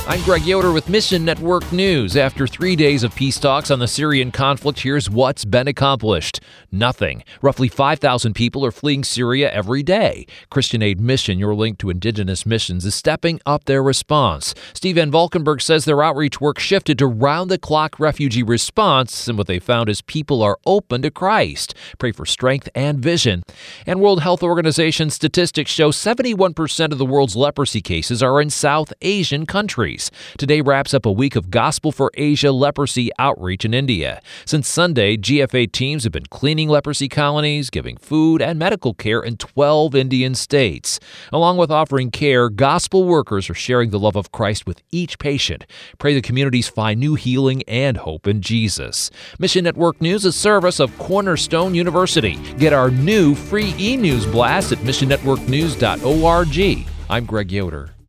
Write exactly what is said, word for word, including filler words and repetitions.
I'm Greg Yoder with Mission Network News. After three days of peace talks on the Syrian conflict, here's what's been accomplished. Nothing. Roughly five thousand people are fleeing Syria every day. Christian Aid Mission, your link to indigenous missions, is stepping up their response. Steve Van Valkenburg says their outreach work shifted to round-the-clock refugee response, and what they found is people are open to Christ. Pray for strength and vision. And World Health Organization statistics show seventy-one percent of the world's leprosy cases are in South Asian countries. Today wraps up a week of Gospel for Asia leprosy outreach in India. Since Sunday, G F A teams have been cleaning leprosy colonies, giving food and medical care in twelve Indian states. Along with offering care, gospel workers are sharing the love of Christ with each patient. Pray the communities find new healing and hope in Jesus. Mission Network News is a service of Cornerstone University. Get our new free e-news blast at mission network news dot org. I'm Greg Yoder.